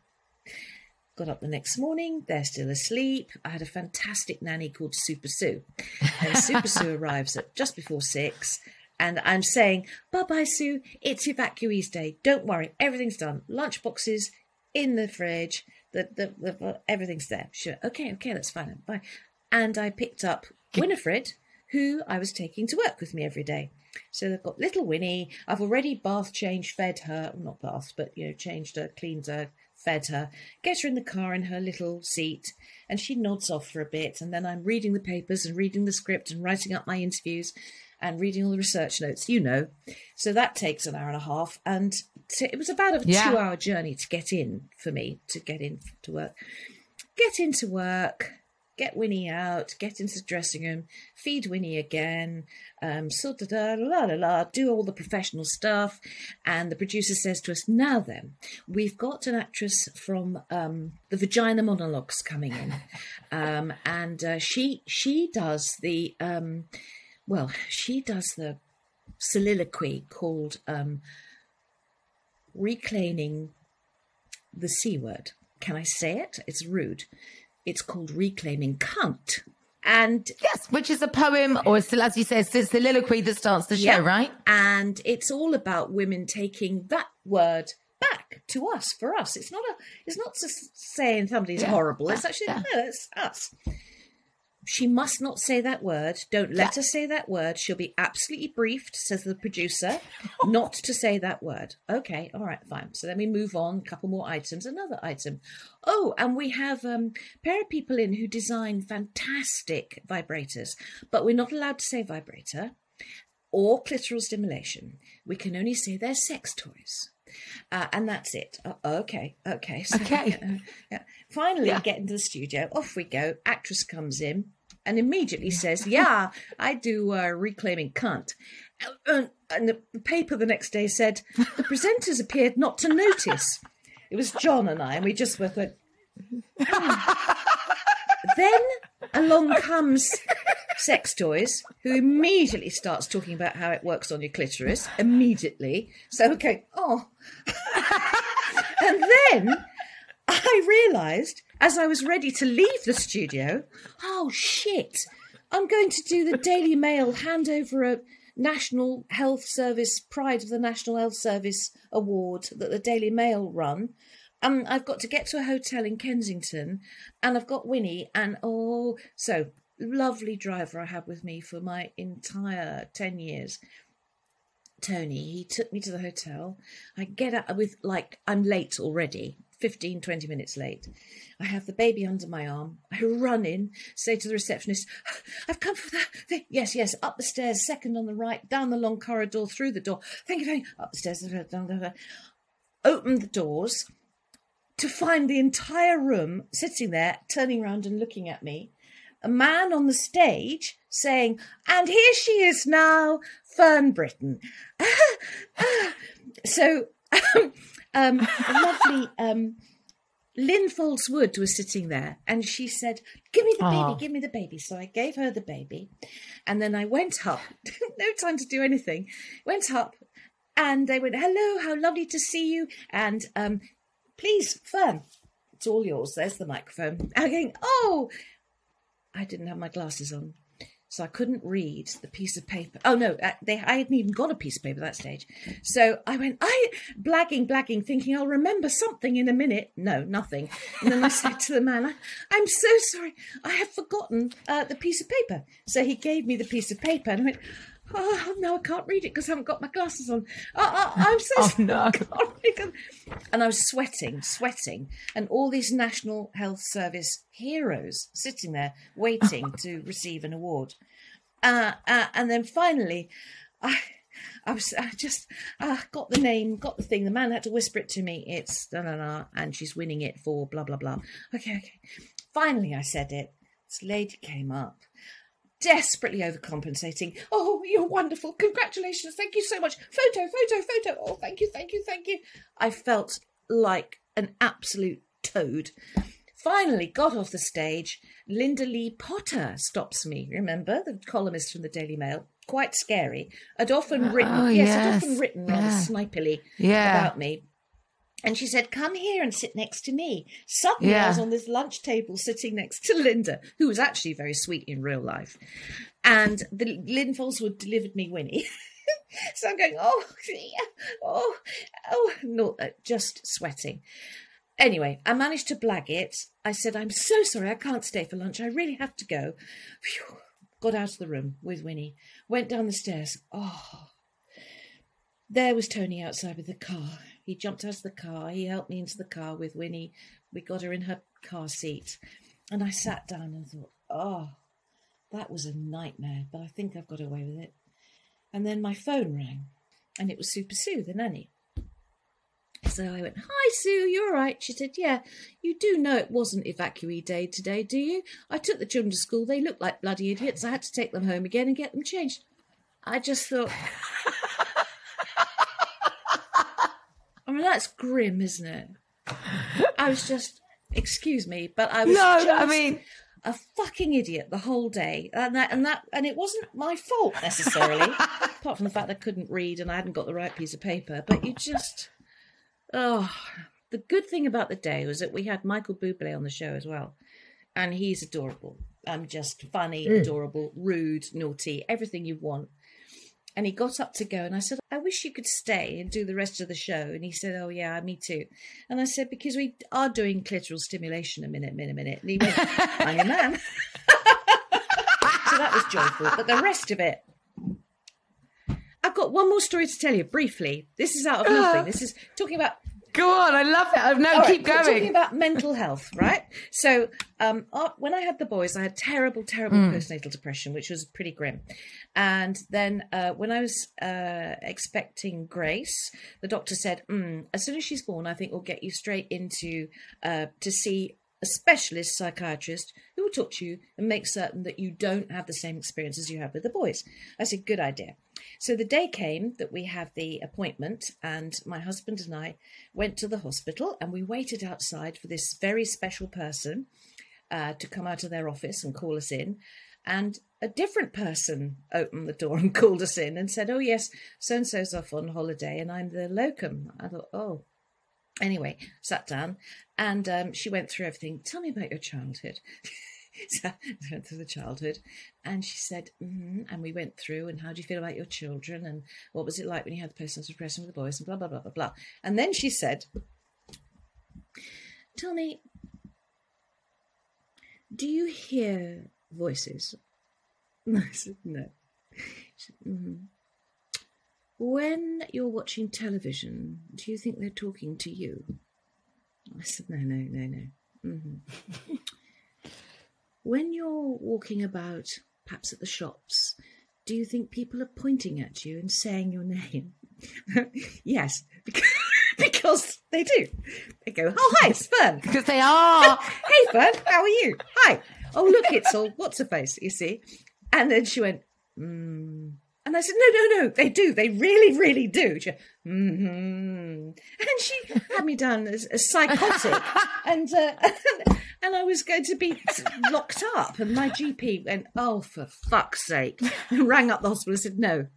Got up the next morning. They're still asleep. I had a fantastic nanny called Super Sue. And Super Sue arrives at just before six. And I'm saying, bye-bye, Sue, it's evacuees day. Don't worry, everything's done. Lunch boxes in the fridge, the, the, the everything's there. Sure, okay, okay, that's fine. Bye. And I picked up Winifred, who I was taking to work with me every day. So they've got little Winnie. I've already bath changed, fed her, not bathed, but, you know, changed her, cleaned her, fed her, get her in the car in her little seat, and she nods off for a bit. And then I'm reading the papers and reading the script and writing up my interviews and reading all the research notes, you know. So that takes an hour and a half. And t- it was about a yeah. two-hour journey to get in for me, to get in to work. Get into work. get Winnie out, get into the dressing room, feed Winnie again, um, so da da la la la, do all the professional stuff. And the producer says to us, now then, we've got an actress from um, the Vagina Monologues coming in. um, and uh, she she does the, um, well, she does the soliloquy called um, Reclaiming the C word. Can I say it? It's rude. It's called Reclaiming Cunt. And yes, which is a poem, or still, as you say, it's the soliloquy that starts the show, yeah, right? And it's all about women taking that word back to us, for us. It's not a. It's not just saying somebody's yeah. horrible. It's actually yeah. no, it's us. She must not say that word. Don't let yeah. her say that word. She'll be absolutely briefed, says the producer, not to say that word. Okay, all right, fine. So then we move on, a couple more items, another item. Oh, and we have um, a pair of people in who design fantastic vibrators, but we're not allowed to say vibrator or clitoral stimulation. We can only say they're sex toys. Uh, and that's it. Uh, okay, okay. So, okay. Uh, yeah. Finally, yeah. get into the studio. Off we go. Actress comes in and immediately says, yeah, I do uh, Reclaiming Cunt. And, and the paper the next day said, the presenters appeared not to notice. It was John and I, and we just were like, then along comes Sex Toys, who immediately starts talking about how it works on your clitoris, immediately. So, okay, oh. And then I realised, as I was ready to leave the studio, oh, shit, I'm going to do the Daily Mail hand over a National Health Service, Pride of the National Health Service award that the Daily Mail run. Um, I've got to get to a hotel in Kensington, and I've got Winnie, and oh, so lovely driver I had with me for my entire ten years. Tony, he took me to the hotel. I get out with, like, I'm late already, fifteen, twenty minutes late. I have the baby under my arm. I run in, say to the receptionist, I've come for that thing. Yes, yes, up the stairs, second on the right, down the long corridor, through the door. Thank you, thank you. Up the stairs, down, down, down. Open the doors to find the entire room sitting there, turning around and looking at me. A man on the stage saying, and here she is now, Fern Britton. So, um, a lovely um, Lynn Foldswood was sitting there, and she said, give me the Aww. baby, give me the baby. So I gave her the baby, and then I went up, no time to do anything, went up, and they went, hello, how lovely to see you, and um, please, Fern, it's all yours. There's the microphone. I'm going, oh, I didn't have my glasses on, so I couldn't read the piece of paper. Oh, no, they, I hadn't even got a piece of paper at that stage. So I went, I, blagging, blagging, thinking I'll remember something in a minute. No, nothing. And then I said to the man, I, I'm so sorry, I have forgotten uh, the piece of paper. So he gave me the piece of paper, and I went, oh, no, I can't read it because I haven't got my glasses on. Oh, oh, I'm so oh, sorry. No. I can't read. And I was sweating, sweating. And all these National Health Service heroes sitting there waiting to receive an award. Uh, uh, and then finally, I I was I just uh, got the name, got the thing. The man had to whisper it to me. It's da da da, and she's winning it for blah, blah, blah. Okay, okay. Finally, I said it. This lady came up, desperately overcompensating. Oh, you're wonderful. Congratulations. Thank you so much. Photo, photo, photo. Oh, thank you, thank you, thank you. I felt like an absolute toad. Finally got off the stage. Linda Lee Potter stops me. Remember, the columnist from the Daily Mail? Quite scary. I'd often written, oh, yes, yes, I'd often written rather yeah. snipily yeah. about me. And she said, come here and sit next to me. Suddenly yeah. I was on this lunch table sitting next to Linda, who was actually very sweet in real life. And the Lynn Foldswood delivered me Winnie. So I'm going, oh, oh, oh, no, uh, just sweating. Anyway, I managed to blag it. I said, I'm so sorry, I can't stay for lunch. I really have to go. Phew. Got out of the room with Winnie. Went down the stairs. Oh, there was Tony outside with the car. He jumped out of the car. He helped me into the car with Winnie. We got her in her car seat. And I sat down and thought, oh, that was a nightmare, but I think I've got away with it. And then my phone rang, and it was Super Sue, the nanny. So I went, "Hi, Sue, you all right?" She said, "Yeah, you do know it wasn't evacuee day today, do you? I took the children to school. They looked like bloody idiots. I had to take them home again and get them changed." I just thought, I mean, that's grim, isn't it? I was just, excuse me, but I was no, just I mean... a fucking idiot the whole day. And that, and that, and it wasn't my fault necessarily, apart from the fact I couldn't read and I hadn't got the right piece of paper. But you just, oh, the good thing about the day was that we had Michael Bublé on the show as well. And he's adorable. I'm just funny, mm. adorable, rude, naughty, everything you want. And he got up to go and I said, "I wish you could stay and do the rest of the show." And he said, "Oh, yeah, me too." And I said, "Because we are doing clitoral stimulation a minute, minute, minute." And he went, "I'm your man." So that was joyful. But the rest of it, I've got one more story to tell you briefly. This is out of nothing. This is talking about... Go on, I love it. Oh, no, All keep right, going. Talking about mental health, right? So um, uh, when I had the boys, I had terrible, terrible mm. postnatal depression, which was pretty grim. And then uh, when I was uh, expecting Grace, the doctor said, mm, as soon as she's born, I think we'll get you straight into uh, to see a specialist psychiatrist who will talk to you and make certain that you don't have the same experiences you had with the boys. I said, good idea. So the day came that we have the appointment, and my husband and I went to the hospital and we waited outside for this very special person uh, to come out of their office and call us in. And a different person opened the door and called us in and said, "Oh, yes, so-and-so's off on holiday and I'm the locum." I thought, oh. Anyway, sat down and um, she went through everything. "Tell me about your childhood." So I went through the childhood and she said, mm-hmm. and we went through, and how do you feel about your children? And what was it like when you had the postnatal depression with the boys, and blah, blah, blah, blah, blah. And then she said, "Tell me, do you hear voices?" And I said, "No." She said, mm-hmm. "When you're watching television, do you think they're talking to you?" I said, "No, no, no, no." Mm-hmm. "When you're walking about, perhaps at the shops, do you think people are pointing at you and saying your name?" "Yes, because, because they do. They go, 'Oh, hi, it's Fern.'" Because they are. "Hey, Fern, how are you? Hi. Oh, look, it's all, what's her face, you see?" And then she went, mm. And I said, no, no, no, they do. They really, really do. She went, mm-hmm. And she had me down as, as psychotic. and, uh, and and I was going to be locked up. And my G P went, "Oh, for fuck's sake." And rang up the hospital and said, no.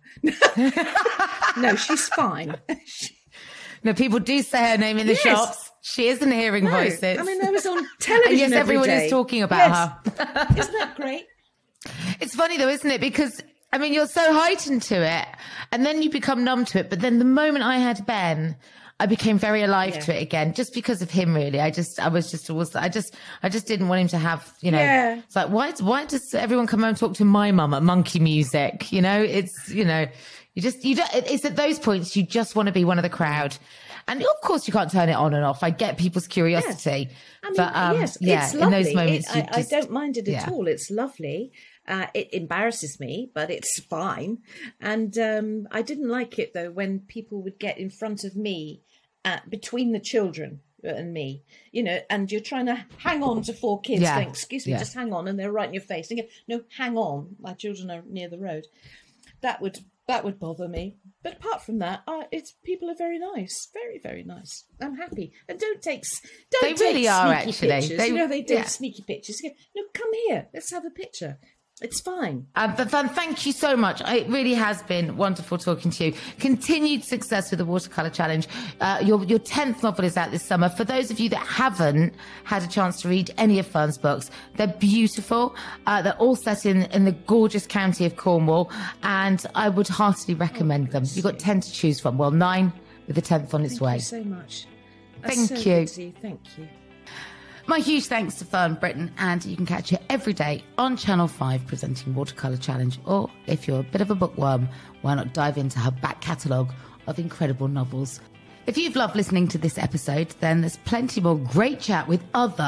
No, she's fine. No, people do say her name in the Yes. shops. She isn't hearing No, voices. I mean, I was on television And yes, every everyone day. is talking about Yes. her. Isn't that great? It's funny though, isn't it? Because, I mean, you're so heightened to it and then you become numb to it. But then the moment I had Ben, I became very alive Yeah. to it again, just because of him, really. I just, I was just, was, I just, I just didn't want him to have, you know, Yeah. it's like, why, why does everyone come home and talk to my mum at Monkey Music? You know, it's, you know, you just, you don't, it's at those points you just want to be one of the crowd. And of course you can't turn it on and off. I get people's curiosity. Yes. I mean, but, um, yes, yeah, it's in lovely. those moments, It- you I, just, I don't mind it at yeah. all. It's lovely. Uh, it embarrasses me, but it's fine. And um, I didn't like it, though, when people would get in front of me, uh, between the children and me, you know, and you're trying to hang on to four kids. Yeah. Going, excuse me, Yeah. just hang on. And they're right in your face. And you go, no, hang on. My children are near the road. That would that would bother me. But apart from that, uh, it's people are very nice, very very nice. I'm happy, and don't take s- don't They take really are, sneaky actually. pictures. They- you know they do yeah. sneaky pictures. You go, no, come here, let's have a picture. It's fine. Uh, but Van, thank you so much. It really has been wonderful talking to you. Continued success with the Watercolour Challenge. Uh, your your tenth novel is out this summer. For those of you that haven't had a chance to read any of Fern's books, they're beautiful. Uh, they're all set in, in the gorgeous county of Cornwall, and I would heartily recommend them. You've got ten to choose from. Well, nine with the tenth on its Thank way. you so much. That's Thank so you. good to you. Thank you. My huge thanks to Fern Britton, and you can catch her every day on Channel five presenting Watercolour Challenge, or if you're a bit of a bookworm, why not dive into her back catalogue of incredible novels. If you've loved listening to this episode, then there's plenty more great chat with other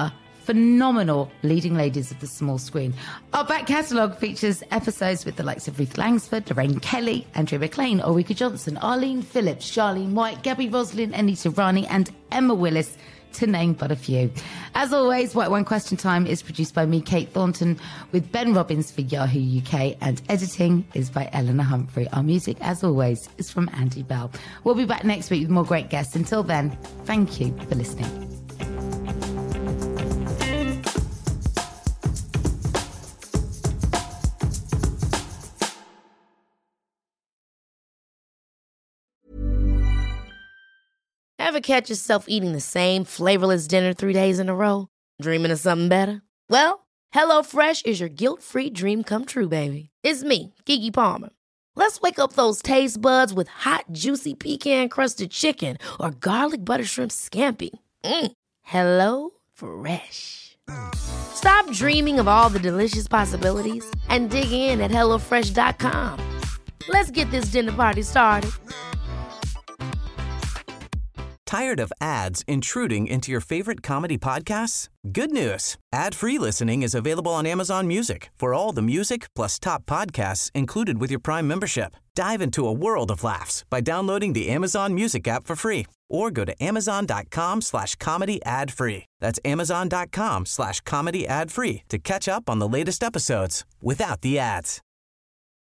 phenomenal leading ladies of the small screen. Our back catalogue features episodes with the likes of Ruth Langsford, Lorraine Kelly, Andrea McLean, Ulrika Johnson, Arlene Phillips, Charlene White, Gabby Roslin, Anita Rani and Emma Willis, to name but a few. As always, White Wine Question Time is produced by me, Kate Thornton, with Ben Robbins for Yahoo U K, and editing is by Eleanor Humphrey. Our music, as always, is from Andy Bell. We'll be back next week with more great guests. Until then, thank you for listening. Ever catch yourself eating the same flavorless dinner three days in a row? Dreaming of something better? Well, HelloFresh is your guilt-free dream come true, baby. It's me, Keke Palmer. Let's wake up those taste buds with hot, juicy pecan-crusted chicken or garlic butter shrimp scampi. Mm. Hello Fresh. Stop dreaming of all the delicious possibilities and dig in at hello fresh dot com. Let's get this dinner party started. Tired of ads intruding into your favorite comedy podcasts? Good news. Ad-free listening is available on Amazon Music for all the music plus top podcasts included with your Prime membership. Dive into a world of laughs by downloading the Amazon Music app for free or go to amazon.com slash comedy ad free. That's amazon.com slash comedy ad free to catch up on the latest episodes without the ads.